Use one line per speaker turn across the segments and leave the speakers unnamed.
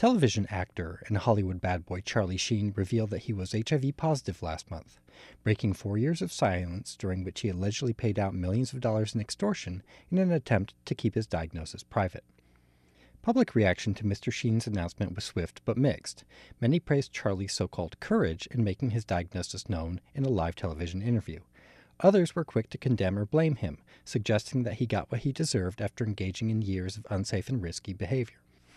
Television actor and Hollywood bad boy Charlie Sheen revealed that he was HIV positive last month, breaking 4 years of silence during which he allegedly paid out millions of dollars in extortion in an attempt to keep his diagnosis private. Public reaction to Mr. Sheen's announcement was swift but mixed. Many praised Charlie's so-called courage in making his diagnosis known in a live television interview. Others were quick to condemn or blame him, suggesting that he got what he deserved after engaging in years of unsafe and risky behavior.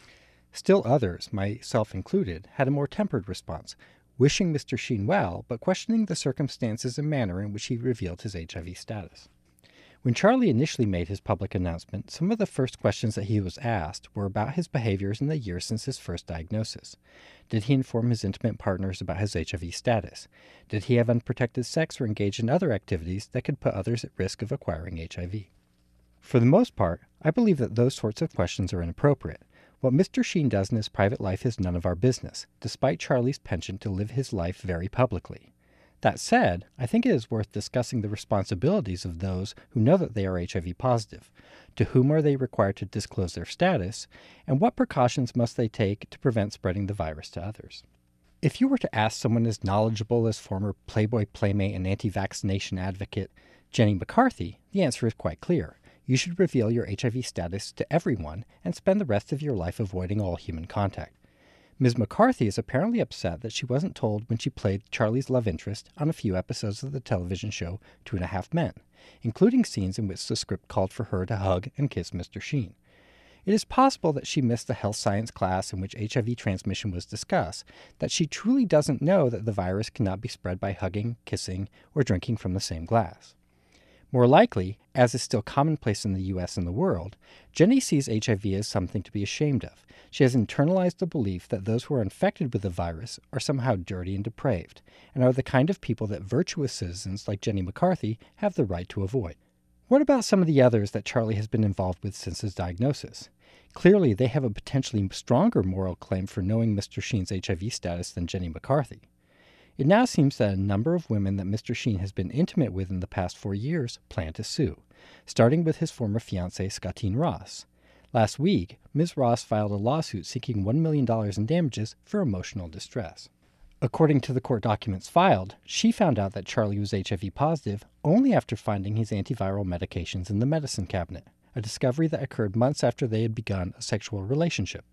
Still others, myself included, had a more tempered response, wishing Mr. Sheen well, but questioning the circumstances and manner in which he revealed his HIV status. When Charlie initially made his public announcement, some of the first questions that he was asked were about his behaviors in the years since his first diagnosis. Did he inform his intimate partners about his HIV status? Did he have unprotected sex or engage in other activities that could put others at risk of acquiring HIV? For the most part, I believe that those sorts of questions are inappropriate. What Mr. Sheen does in his private life is none of our business, despite Charlie's penchant to live his life very publicly. That said, I think it is worth discussing the responsibilities of those who know that they are HIV positive. To whom are they required to disclose their status, and what precautions must they take to prevent spreading the virus to others? If you were to ask someone as knowledgeable as former Playboy playmate and anti-vaccination advocate Jenny McCarthy, the answer is quite clear. You should reveal your HIV status to everyone and spend the rest of your life avoiding all human contact. Ms. McCarthy is apparently upset that she wasn't told when she played Charlie's love interest on a few episodes of the television show 2.5 Men, including scenes in which the script called for her to hug and kiss Mr. Sheen. It is possible that she missed the health science class in which HIV transmission was discussed, that she truly doesn't know that the virus cannot be spread by hugging, kissing, or drinking from the same glass. More likely, as is still commonplace in the U.S. and the world, Jenny sees HIV as something to be ashamed of. She has internalized the belief that those who are infected with the virus are somehow dirty and depraved, and are the kind of people that virtuous citizens like Jenny McCarthy have the right to avoid. What about some of the others that Charlie has been involved with since his diagnosis? Clearly, they have a potentially stronger moral claim for knowing Mr. Sheen's HIV status than Jenny McCarthy. It now seems that a number of women that Mr. Sheen has been intimate with in the past 4 years plan to sue, starting with his former fiancée, Scotine Ross. Last week, Ms. Ross filed a lawsuit seeking $1 million in damages for emotional distress. According to the court documents filed, she found out that Charlie was HIV positive only after finding his antiviral medications in the medicine cabinet, a discovery that occurred months after they had begun a sexual relationship.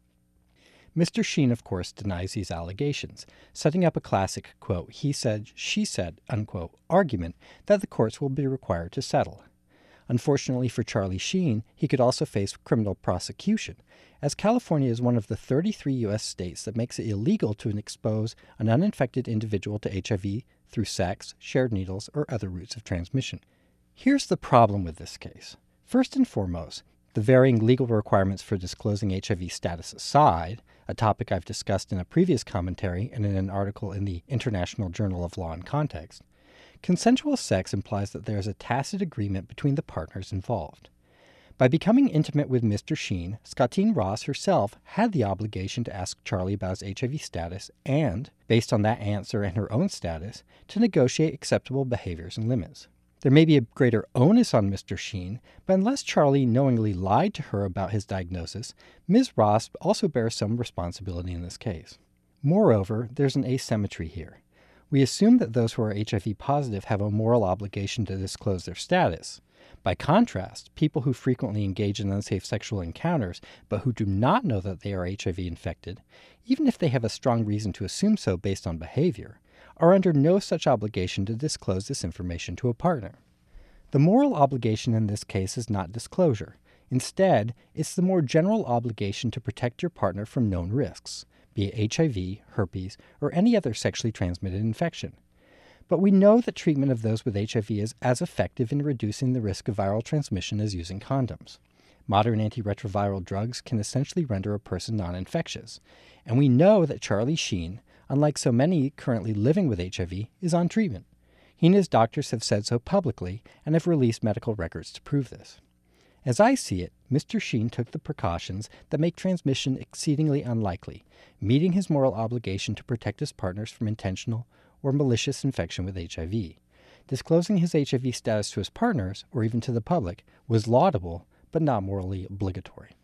Mr. Sheen, of course, denies these allegations, setting up a classic, quote, he said, she said, unquote, argument that the courts will be required to settle. Unfortunately for Charlie Sheen, he could also face criminal prosecution, as California is one of the 33 U.S. states that makes it illegal to expose an uninfected individual to HIV through sex, shared needles, or other routes of transmission. Here's the problem with this case. First and foremost, the varying legal requirements for disclosing HIV status aside, a topic I've discussed in a previous commentary and in an article in the International Journal of Law and Context, consensual sex implies that there is a tacit agreement between the partners involved. By becoming intimate with Mr. Sheen, Scotine Ross herself had the obligation to ask Charlie about his HIV status and, based on that answer and her own status, to negotiate acceptable behaviors and limits. There may be a greater onus on Mr. Sheen, but unless Charlie knowingly lied to her about his diagnosis, Ms. Ross also bears some responsibility in this case. Moreover, there's an asymmetry here. We assume that those who are HIV positive have a moral obligation to disclose their status. By contrast, people who frequently engage in unsafe sexual encounters, but who do not know that they are HIV infected, even if they have a strong reason to assume so based on behavior, are under no such obligation to disclose this information to a partner. The moral obligation in this case is not disclosure. Instead, it's the more general obligation to protect your partner from known risks, be it HIV, herpes, or any other sexually transmitted infection. But we know that treatment of those with HIV is as effective in reducing the risk of viral transmission as using condoms. Modern antiretroviral drugs can essentially render a person non-infectious, and we know that Charlie Sheen, unlike so many currently living with HIV, is on treatment. He and his doctors have said so publicly and have released medical records to prove this. As I see it, Mr. Sheen took the precautions that make transmission exceedingly unlikely, meeting his moral obligation to protect his partners from intentional or malicious infection with HIV. Disclosing his HIV status to his partners, or even to the public, was laudable, but not morally obligatory.